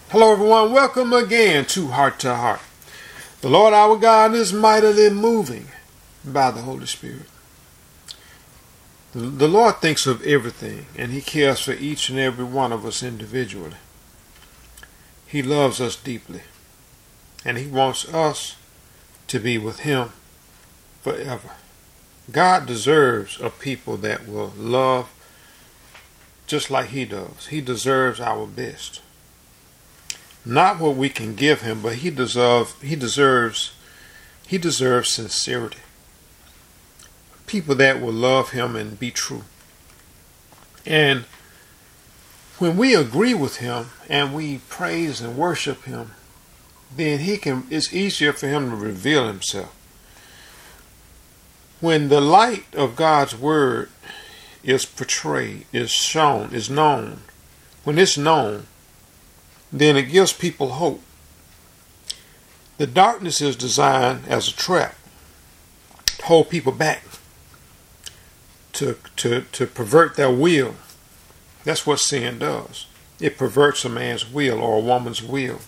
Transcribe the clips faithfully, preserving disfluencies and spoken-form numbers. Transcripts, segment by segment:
Hello everyone, welcome again to Heart to Heart. The Lord our God is mightily moving by the Holy Spirit. The, the Lord thinks of everything, and He cares for each and every one of us individually. He loves us deeply, and He wants us to be with Him forever. God deserves a people that will love just like He does. He deserves our best. Not what we can give Him, but He deserves He deserves He deserves sincerity. People that will love Him and be true. And when we agree with Him and we praise and worship Him, then He can it's easier for Him to reveal Himself. When the light of God's Word is portrayed, is shown, is known, when it's known, then it gives people hope. The darkness is designed as a trap to hold people back, to, to, to pervert their will. That's what sin does. It perverts a man's will or a woman's will.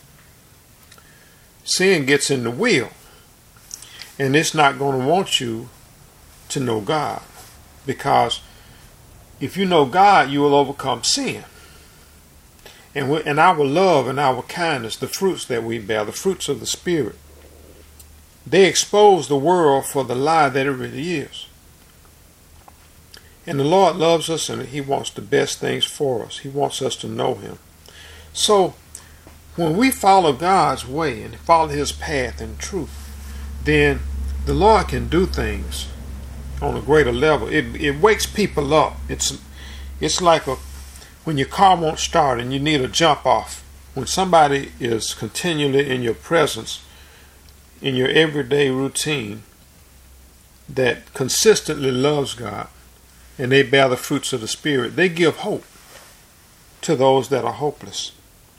Sin gets in the will, and it's not going to want you to know God, because if you know God, you will overcome sin. And, we, and our love and our kindness, the fruits that we bear, the fruits of the Spirit, they expose the world for the lie that it really is. And the Lord loves us, and He wants the best things for us. He wants us to know Him. So when we follow God's way and follow His path in truth, then the Lord can do things on a greater level. It, it wakes people up. It's, it's like a when your car won't start and you need a jump off. When somebody is continually in your presence, in your everyday routine, that consistently loves God, and they bear the fruits of the Spirit, they give hope to those that are hopeless.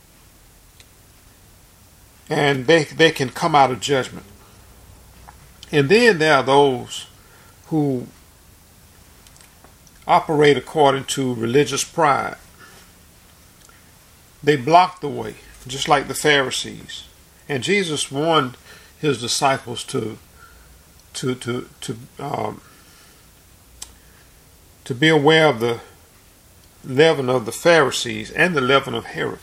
And they, they can come out of judgment. And then there are those who operate according to religious pride. They block the way, just like the Pharisees. And Jesus warned His disciples to to to to um, to be aware of the leaven of the Pharisees and the leaven of Herod,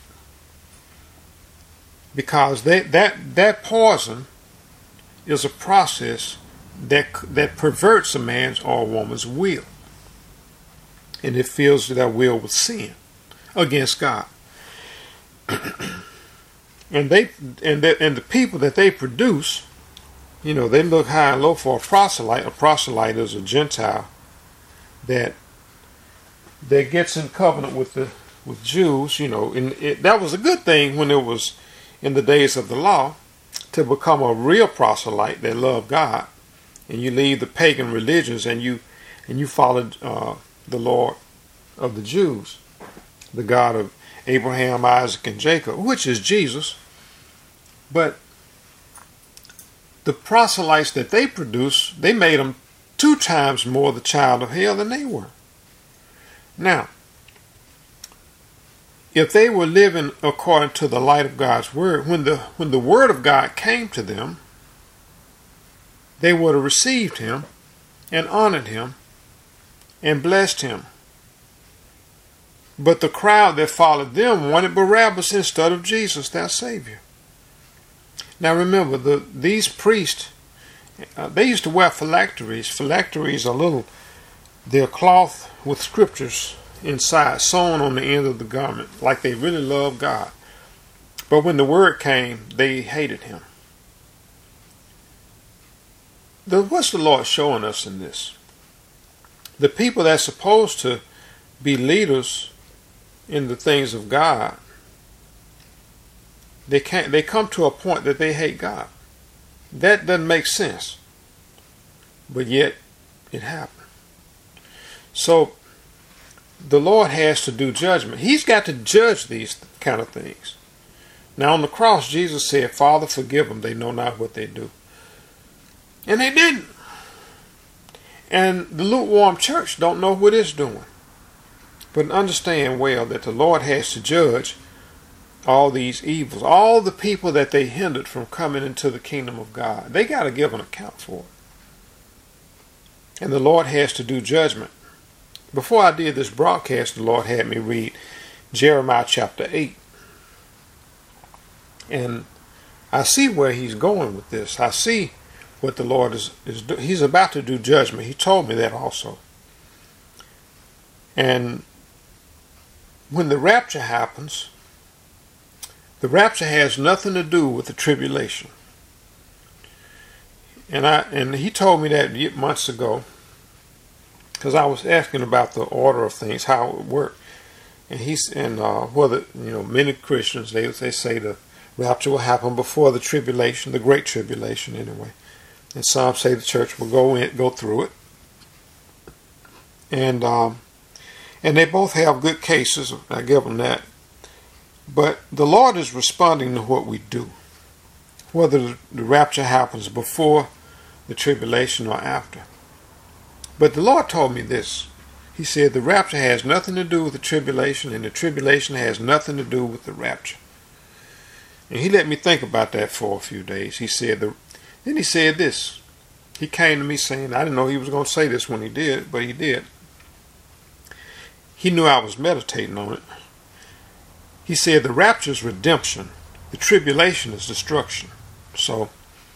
because they, that that poison is a process that that perverts a man's or a woman's will, and it fills their will with sin against God. and they and the, and the people that they produce, you know, they look high and low for a proselyte. A proselyte is a Gentile that that gets in covenant with the with Jews. You know, and it, that was a good thing when it was in the days of the law, to become a real proselyte that loved God, and you leave the pagan religions and you and you followed uh, the Lord of the Jews, the God of Abraham, Isaac, and Jacob, which is Jesus. But the proselytes that they produced, they made them two times more the child of hell than they were. Now, if they were living according to the light of God's word, when the when the word of God came to them, they would have received Him and honored Him and blessed Him. But the crowd that followed them wanted Barabbas instead of Jesus, their Savior. Now remember, the these priests, uh, they used to wear phylacteries. Phylacteries are little, they're cloth with scriptures inside, sewn on the end of the garment, like they really loved God. But when the word came, they hated Him. The, what's the Lord showing us in this? The people that's supposed to be leaders in the things of God, they can't they come to a point that they hate God. That doesn't make sense, but yet it happened. So the Lord has to do judgment. He's got to judge these kind of things. Now on the cross, Jesus said, "Father, forgive them, they know not what they do." And they didn't. And the lukewarm church don't know what it's doing. But understand well that the Lord has to judge all these evils, all the people that they hindered from coming into the kingdom of God. They got to give an account for it. And the Lord has to do judgment. Before I did this broadcast, the Lord had me read Jeremiah chapter eight. And I see where he's going with this. I see what the Lord is, is doing. He's about to do judgment. He told me that also. And when the rapture happens, the rapture has nothing to do with the tribulation. And I and he told me that months ago, because I was asking about the order of things, how it would work. And he's and uh, whether you know many Christians they they say the rapture will happen before the tribulation, the great tribulation anyway. And some say the church will go in, go through it. And um, and they both have good cases. I give them that. But the Lord is responding to what we do, whether the rapture happens before the tribulation or after. But the Lord told me this. He said the rapture has nothing to do with the tribulation, and the tribulation has nothing to do with the rapture. And he let me think about that for a few days. He said, the, then he said this. He came to me saying, I didn't know he was going to say this when he did, but he did. He knew I was meditating on it. He said the rapture is redemption. The tribulation is destruction. So,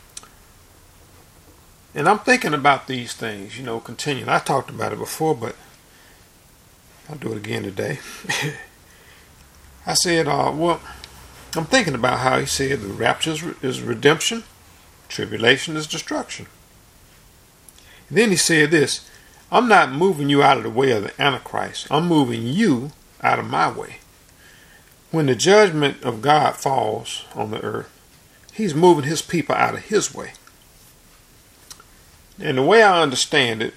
and I'm thinking about these things, you know, continuing. I talked about it before, but I'll do it again today. I said, uh, well, I'm thinking about how he said the rapture is, re- is redemption, tribulation is destruction. And then he said this, I'm not moving you out of the way of the Antichrist. I'm moving you out of my way. When the judgment of God falls on the earth, he's moving his people out of his way. And the way I understand it,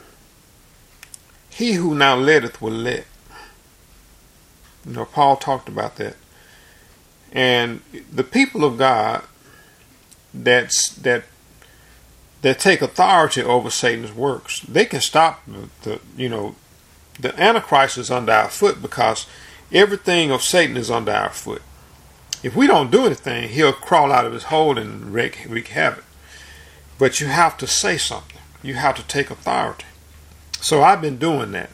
he who now letteth will let. You know, Paul talked about that. And the people of God that's, that that take authority over Satan's works, they can stop the, the you know, the Antichrist is under our foot because everything of Satan is under our foot. If we don't do anything, he'll crawl out of his hole and wreak, wreak havoc. But you have to say something. You have to take authority. So I've been doing that.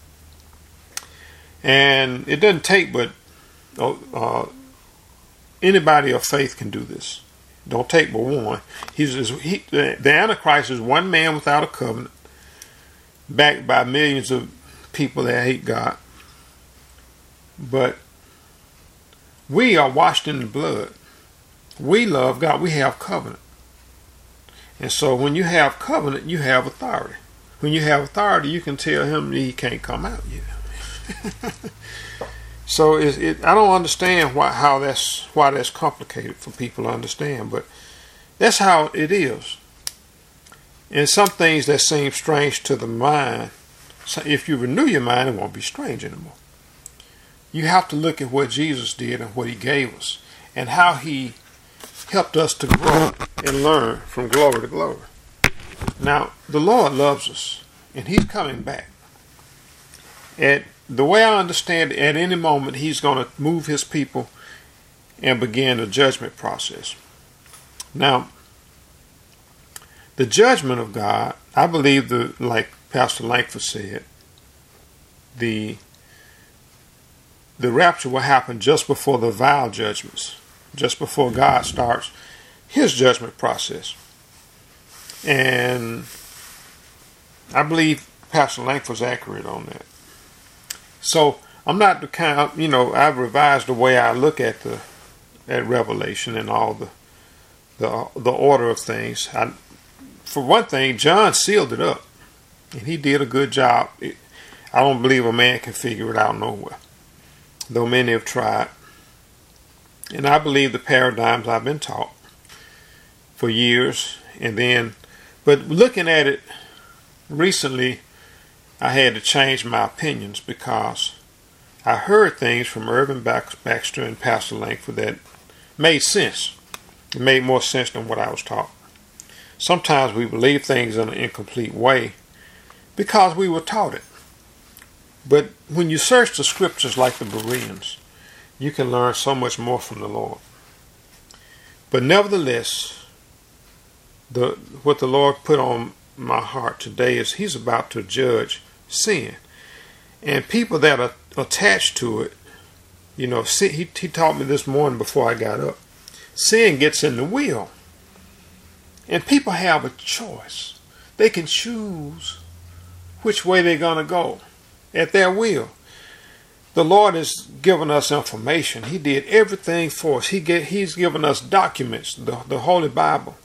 And it doesn't take but uh, anybody of faith can do this. Don't take but one. He's he, the Antichrist is one man without a covenant, backed by millions of people that hate God. But we are washed in the blood. We love God. We have covenant. And so when you have covenant, you have authority. When you have authority, you can tell him he can't come out yet. So it, it, I don't understand why how that's why that's complicated for people to understand, but that's how it is. And some things that seem strange to the mind, so if you renew your mind, it won't be strange anymore. You have to look at what Jesus did and what he gave us and how he helped us to grow and learn from glory to glory. Now, the Lord loves us and he's coming back. And the way I understand it, at any moment he's going to move his people and begin a judgment process. Now, the judgment of God, I believe, the like Pastor Langford said, the the rapture will happen just before the vial judgments, just before God starts his judgment process. And I believe Pastor Langford's accurate on that. So I'm not the kind of, you know, I've revised the way I look at the at Revelation and all the the the order of things. I, for one thing, John sealed it up, and he did a good job. It, I don't believe a man can figure it out nowhere, though many have tried. And I believe the paradigms I've been taught for years, and then, but looking at it recently, I had to change my opinions because I heard things from Irvin Baxter and Pastor Langford that made sense. It made more sense than what I was taught. Sometimes we believe things in an incomplete way because we were taught it. But when you search the scriptures like the Bereans, You can learn so much more from the Lord. But nevertheless, the what the Lord put on my heart today is He's about to judge sin. And people that are attached to it, you know, see, he, he taught me this morning before I got up. Sin gets in the will. And people have a choice. They can choose which way they're going to go at their will. The Lord has given us information. He did everything for us. He get, He's given us documents, the, the Holy Bible.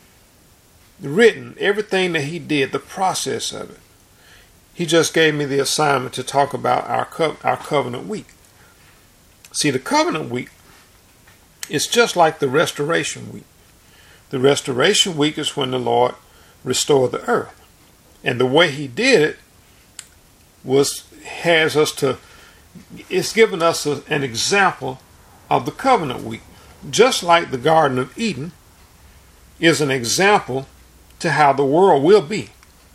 Written, everything that He did, the process of it. He just gave me the assignment to talk about our, co our covenant week. See, the covenant week is just like the restoration week. The restoration week is when the Lord restored the earth. And the way He did it was, has us to, it's given us a, an example of the covenant week. Just like the Garden of Eden is an example to how the world will be.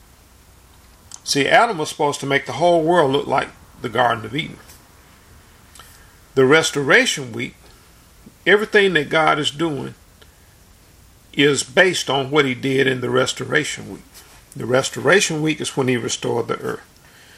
See, Adam was supposed to make the whole world look like the Garden of Eden. The restoration week, everything that God is doing is based on what He did in the restoration week. The restoration week is when He restored the earth.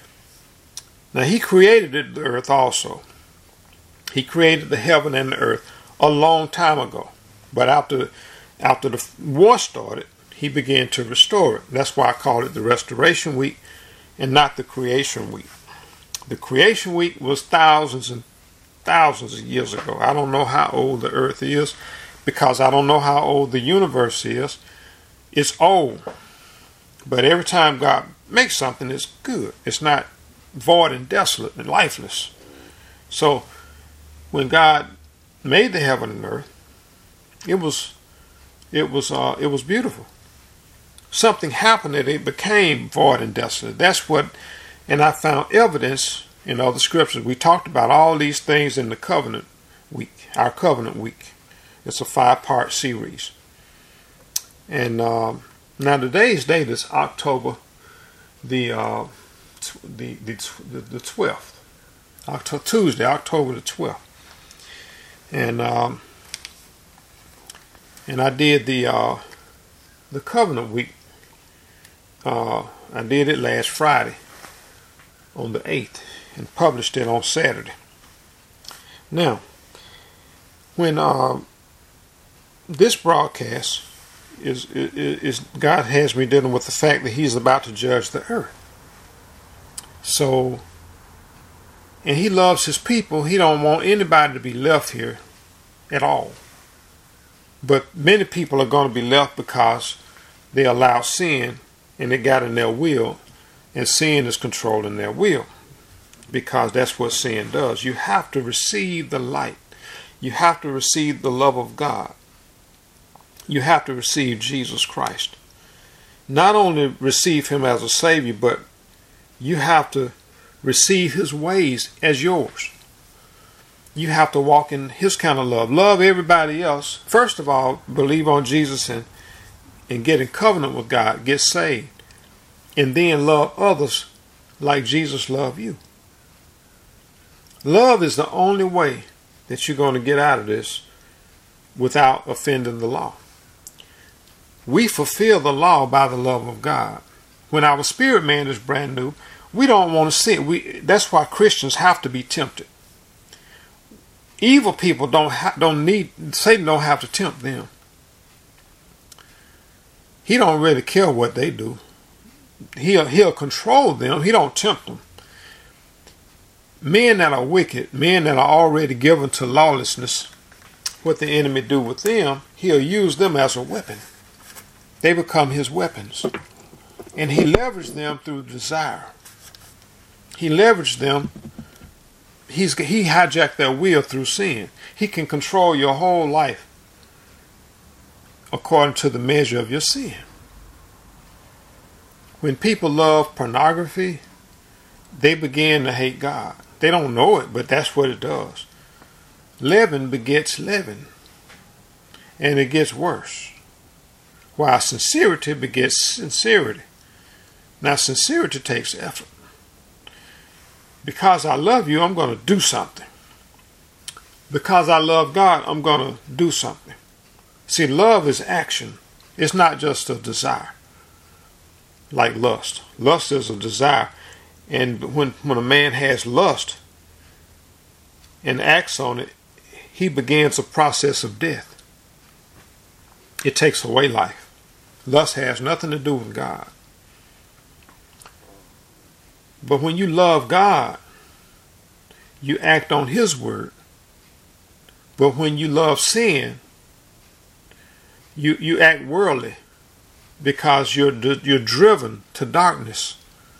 Now, He created the earth also. He created the heaven and the earth a long time ago. But after, after the war started, He began to restore it. That's why I call it the restoration week and not the creation week. The creation week was thousands and thousands of years ago. I don't know how old the earth is because I don't know how old the universe is. It's old. But every time God makes something, it's good. It's not void and desolate and lifeless. So when God made the heaven and earth, it was it was uh, it was beautiful. Something happened that it became void and desolate. That's what, and I found evidence in other scriptures. We talked about all these things in the covenant week, our covenant week. It's a five-part series. And um, now today's date is October the uh, the, the the twelfth, October, Tuesday, October the twelfth, and um, and I did the uh, the covenant week. Uh, I did it last Friday on the eighth and published it on Saturday. Now, when uh, this broadcast is, is, is God has me dealing with the fact that He's about to judge the earth. So, and He loves His people. He don't want anybody to be left here at all. But many people are going to be left because they allow sin and it got in their will, and sin is controlling their will, because that's what sin does. You have to receive the light. You have to receive the love of God. You have to receive Jesus Christ. Not only receive Him as a Savior, but you have to receive His ways as yours. You have to walk in His kind of love. Love everybody else. First of all, believe on Jesus and and get in covenant with God, get saved, and then love others like Jesus loved you. Love is the only way that you're going to get out of this without offending the law. We fulfill the law by the love of God. When our spirit man is brand new, we don't want to sin. We, that's why Christians have to be tempted. Evil people don't ha don't need, Satan don't have to tempt them. He don't really care what they do. He'll, he'll control them. He don't tempt them. Men that are wicked, men that are already given to lawlessness, what the enemy do with them, he'll use them as a weapon. They become his weapons. And he leveraged them through desire. He leveraged them. He's, he hijacked their will through sin. He can control your whole life according to the measure of your sin. When people love pornography, they begin to hate God. They don't know it, but that's what it does. Leaven begets leaven, and it gets worse. While sincerity begets sincerity. Now, sincerity takes effort. Because I love you, I'm going to do something. Because I love God, I'm going to do something. See, love is action. It's not just a desire. Like lust. Lust is a desire. And when, when a man has lust and acts on it, he begins a process of death. It takes away life. Lust has nothing to do with God. But when you love God, you act on His word. But when you love sin, you, you act worldly because you're, you're driven to darkness.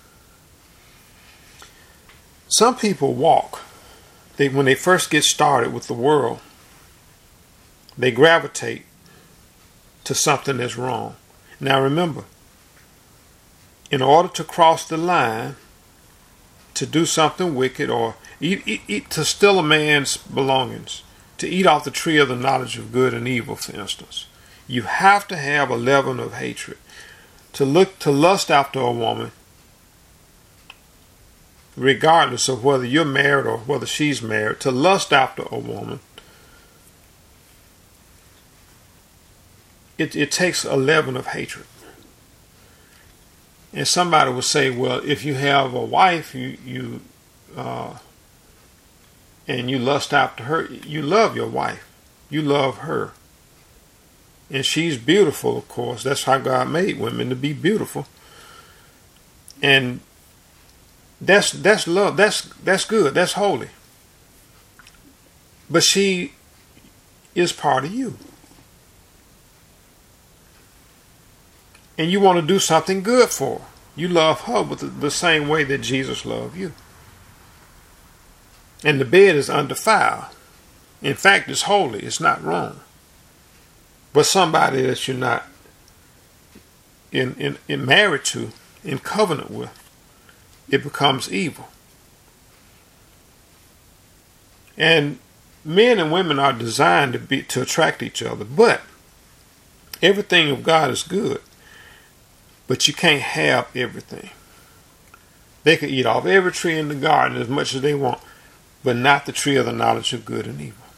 Some people walk. They, when they first get started with the world, they gravitate to something that's wrong. Now remember, in order to cross the line, to do something wicked or eat, eat, eat, to steal a man's belongings, to eat off the tree of the knowledge of good and evil, for instance, you have to have a leaven of hatred. To look, to lust after a woman, regardless of whether you're married or whether she's married, to lust after a woman, it, it takes a leaven of hatred. And somebody would say, well, if you have a wife, you, you uh, and you lust after her, you love your wife. You love her. And she's beautiful, of course. That's how God made women, to be beautiful. And that's that's love. That's that's good. That's holy. But she is part of you. And you want to do something good for her. You love her with the, the same way that Jesus loved you. And the bed is undefiled. In fact, it's holy. It's not wrong. But somebody that you're not in, in, in married to, in covenant with, it becomes evil. And men and women are designed to be to attract each other. But everything of God is good. But you can't have everything. They could eat off every tree in the garden as much as they want, but not the tree of the knowledge of good and evil.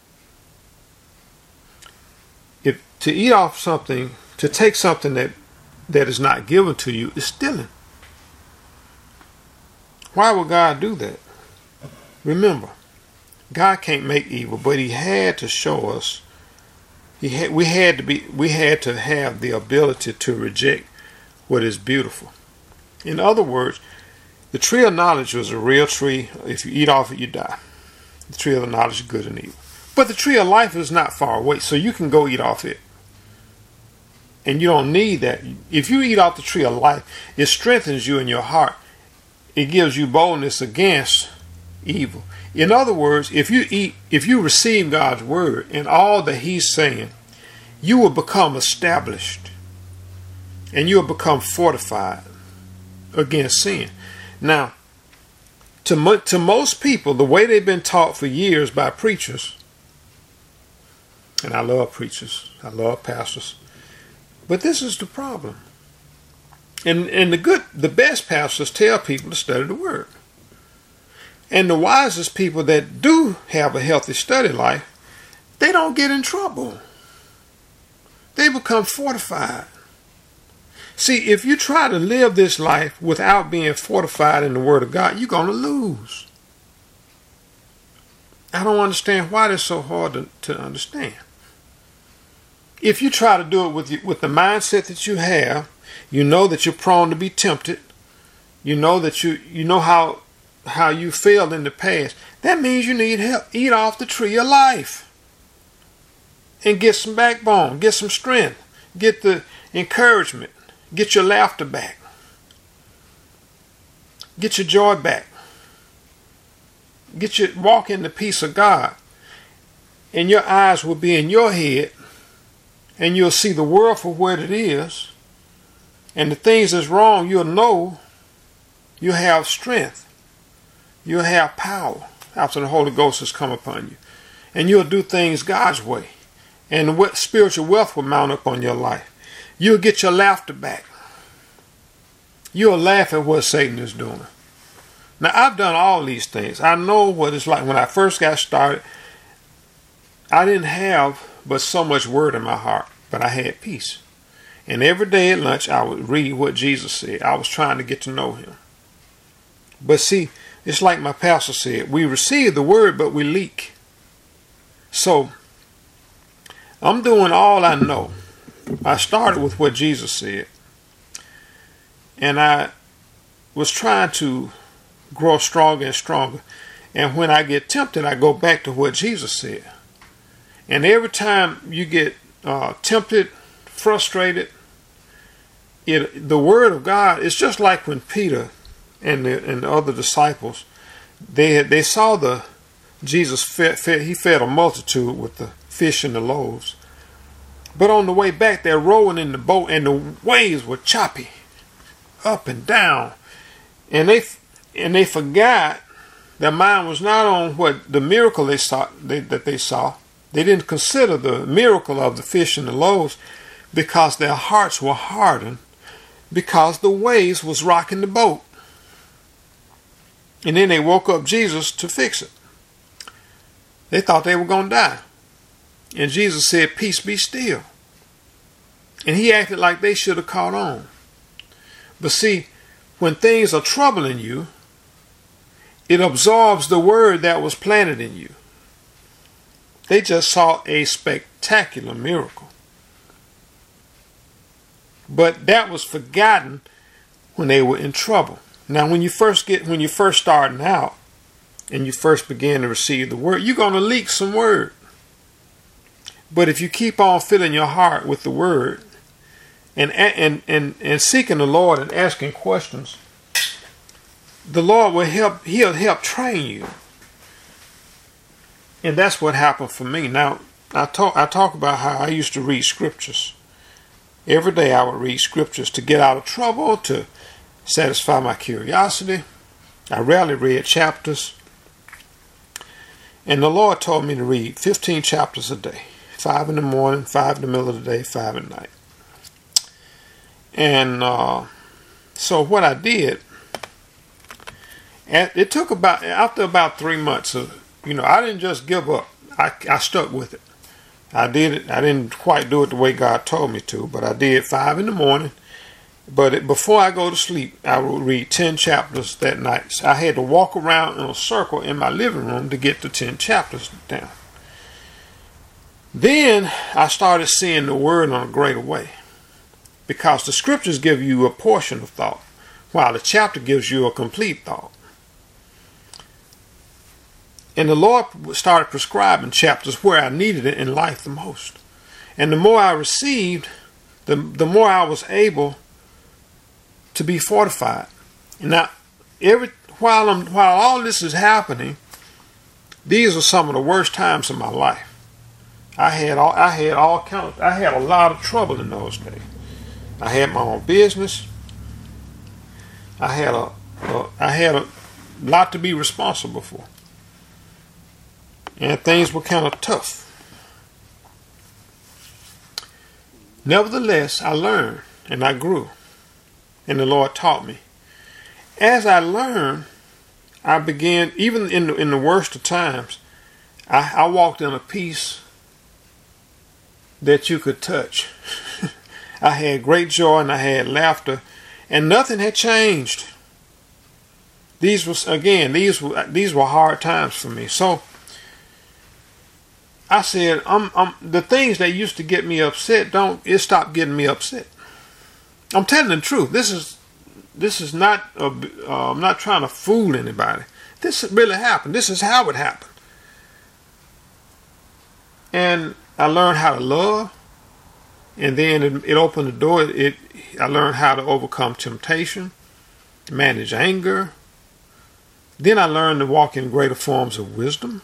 If to eat off something, to take something that, that is not given to you, is stealing. Why would God do that? Remember, God can't make evil, but He had to show us. He had, we had to be. We had to have the ability to reject what is beautiful. In other words, the tree of knowledge was a real tree. If you eat off it, you die. The tree of the knowledge of good and evil. But the tree of life is not far away, so you can go eat off it. And you don't need that. If you eat off the tree of life, it strengthens you in your heart. It gives you boldness against evil. In other words, if you eat, if you receive God's word and all that He's saying, you will become established. And you'll become fortified against sin. Now, to, mo to most people, the way they've been taught for years by preachers, and I love preachers, I love pastors, but this is the problem. And, and the good, the best pastors tell people to study the Word. And the wisest people that do have a healthy study life, they don't get in trouble. They become fortified. See, if you try to live this life without being fortified in the Word of God, you're going to lose. I don't understand why it's so hard to, to understand. If you try to do it with, you, with the mindset that you have, you know that you're prone to be tempted. You know that you, you know how, how you failed in the past. That means you need help. Eat off the tree of life. And get some backbone. Get some strength. Get the encouragement. Get your laughter back. Get your joy back. Get your walk in the peace of God. And your eyes will be in your head. And you'll see the world for what it is. And the things that's wrong, you'll know. You'll have strength. You'll have power after the Holy Ghost has come upon you. And you'll do things God's way. And what spiritual wealth will mount up on your life. You'll get your laughter back. You'll laugh at what Satan is doing. Now, I've done all these things. I know what it's like. When I first got started, I didn't have but so much word in my heart, but I had peace. And every day at lunch, I would read what Jesus said. I was trying to get to know him. But see, it's like my pastor said, we receive the word, but we leak. So, I'm doing all I know. I started with what Jesus said. And I was trying to grow stronger and stronger. And when I get tempted, I go back to what Jesus said. And every time you get uh, tempted, frustrated, it, the word of God is just like when Peter and the, and the other disciples, they had, they saw the Jesus fed, fed he fed a multitude with the fish and the loaves. But on the way back, they're rowing in the boat, and the waves were choppy, up and down, and they and they forgot. Their mind was not on what the miracle they saw they, that they saw. They didn't consider the miracle of the fish and the loaves, because their hearts were hardened, because the waves was rocking the boat. And then they woke up Jesus to fix it. They thought they were going to die. And Jesus said, "Peace, be still." And he acted like they should have caught on. But see, when things are troubling you, it absorbs the word that was planted in you. They just saw a spectacular miracle. But that was forgotten when they were in trouble. Now, when you first get, when you first starting out and you first begin to receive the word, you're going to leak some word. But if you keep on filling your heart with the word and and and and seeking the Lord and asking questions, the Lord will help. He'll help train you. And that's what happened for me. Now, I talk I talk about how I used to read scriptures. Every day I would read scriptures to get out of trouble, to satisfy my curiosity. I rarely read chapters. And the Lord told me to read fifteen chapters a day. Five in the morning, five in the middle of the day, five at night. And uh, so what I did, and it took about, after about three months of, you know, I didn't just give up. I, I stuck with it. I did it. I didn't quite do it the way God told me to, but I did five in the morning. But it, before I go to sleep, I would read ten chapters that night. So I had to walk around in a circle in my living room to get the ten chapters down. Then I started seeing the word in a greater way, because the scriptures give you a portion of thought, while the chapter gives you a complete thought. And the Lord started prescribing chapters where I needed it in life the most. And the more I received, the, the more I was able to be fortified. And now, every while I'm, while all this is happening, these are some of the worst times of my life. I had all I had all kind of, I had a lot of trouble in those days. I had my own business. I had a, a I had a lot to be responsible for, and things were kind of tough. Nevertheless, I learned and I grew, and the Lord taught me. As I learned, I began, even in the, in the worst of times, I, I walked in a peace that you could touch. I had great joy and I had laughter, and nothing had changed. These was again, these were these were hard times for me. So I said, I'm, I'm the things that used to get me upset, don't it stopped getting me upset. I'm telling the truth. This is this is not a, uh, I'm not trying to fool anybody. This really happened. This is how it happened. And I learned how to love, and then it, it opened the door. It I learned how to overcome temptation, manage anger. Then I learned to walk in greater forms of wisdom.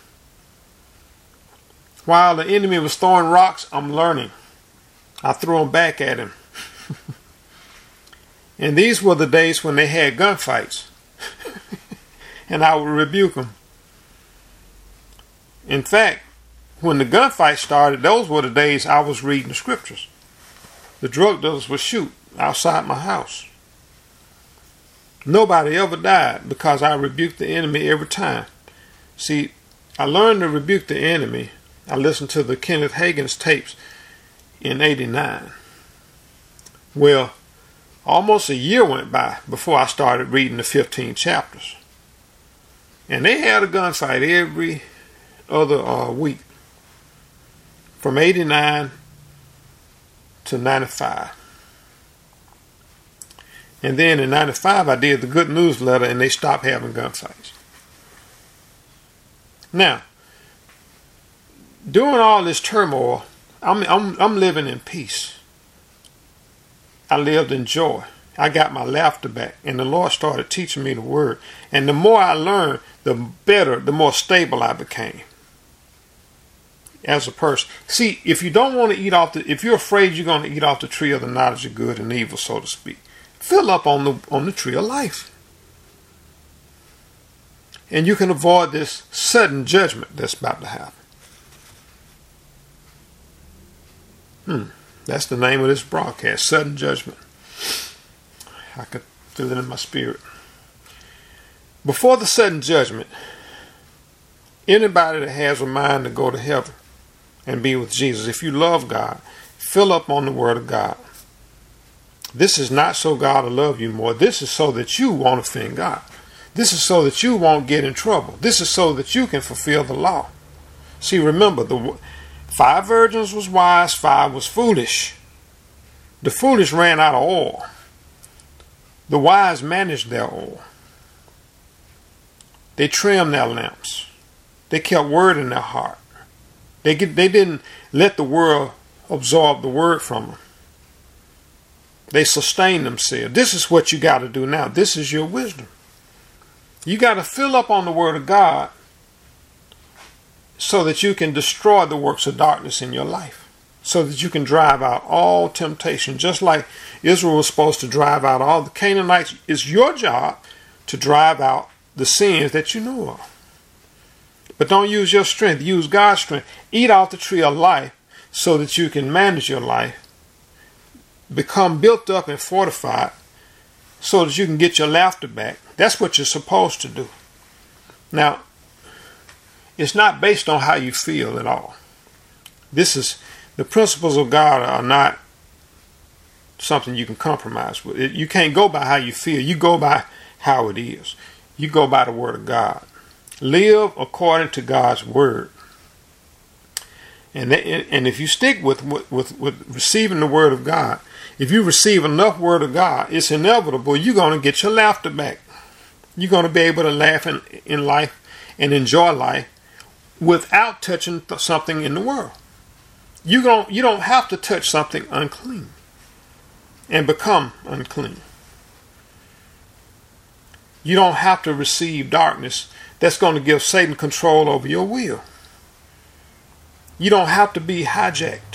While the enemy was throwing rocks, I'm learning. I threw them back at him. And these were the days when they had gunfights, and I would rebuke them. In fact, when the gunfight started, those were the days I was reading the scriptures. The drug dealers would shoot outside my house. Nobody ever died because I rebuked the enemy every time. See, I learned to rebuke the enemy I listened to the Kenneth Hagin's tapes in eighty-nine. Well, almost a year went by before I started reading the fifteen chapters. And they had a gunfight every other uh, week from eighty-nine to ninety-five. And then in ninety-five, I did the Good Newsletter, and they stopped having gunfights. Now, during all this turmoil, I'm, I'm, I'm living in peace. I lived in joy. I got my laughter back, and the Lord started teaching me the word. And the more I learned, the better, the more stable I became as a person. See, if you don't want to eat off the, if you're afraid you're going to eat off the tree of the knowledge of good and evil, so to speak, fill up on the on the tree of life. And you can avoid this sudden judgment that's about to happen. Hmm. That's the name of this broadcast, Sudden Judgment. I could feel it in my spirit. Before the sudden judgment, anybody that has a mind to go to heaven and be with Jesus, if you love God, fill up on the Word of God. This is not so God will love you more. This is so that you won't offend God. This is so that you won't get in trouble. This is so that you can fulfill the law. See, remember, the five virgins was wise, five was foolish. The foolish ran out of oil. The wise managed their oil. They trimmed their lamps. They kept word in their heart. They, get, they didn't let the world absorb the word from them. They sustained themselves. This is what you got to do now. This is your wisdom. You got to fill up on the word of God so that you can destroy the works of darkness in your life. So that you can drive out all temptation. Just like Israel was supposed to drive out all the Canaanites, it's your job to drive out the sins that you know of. But don't use your strength. Use God's strength. Eat off the tree of life so that you can manage your life. Become built up and fortified so that you can get your laughter back. That's what you're supposed to do. Now, it's not based on how you feel at all. This is, the principles of God are not something you can compromise with. You can't go by how you feel. You go by how it is. You go by the word of God. Live according to God's word. And, and if you stick with, with, with receiving the word of God, if you receive enough word of God, it's inevitable you're going to get your laughter back. You're going to be able to laugh in, in life and enjoy life without touching th- something in the world. You don't, you don't have to touch something unclean and become unclean. You don't have to receive darkness that's going to give Satan control over your will. You don't have to be hijacked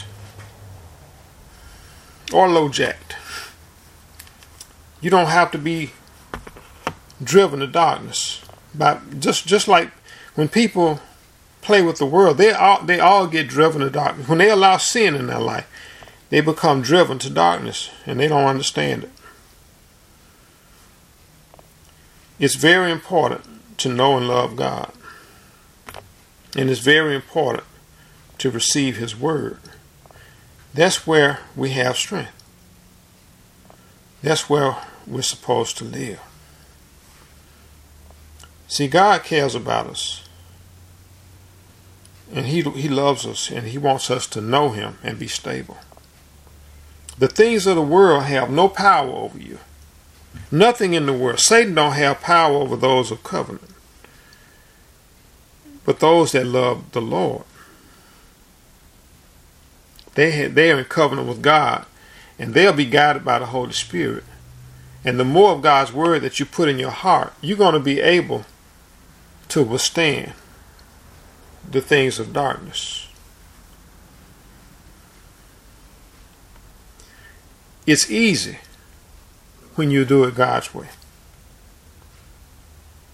or low-jacked. You don't have to be driven to darkness. By just just like when people play with the world, they all they all get driven to darkness. When they allow sin in their life, they become driven to darkness, and they don't understand it. It's very important to know and love God, and it's very important to receive His word. That's where we have strength. That's where we're supposed to live. See, God cares about us. And he, he loves us, and He wants us to know Him and be stable. The things of the world have no power over you. Nothing in the world. Satan don't have power over those of covenant. But those that love the Lord, They, they are in covenant with God, and they'll be guided by the Holy Spirit. And the more of God's word that you put in your heart, you're going to be able to withstand the things of darkness. It's easy when you do it God's way.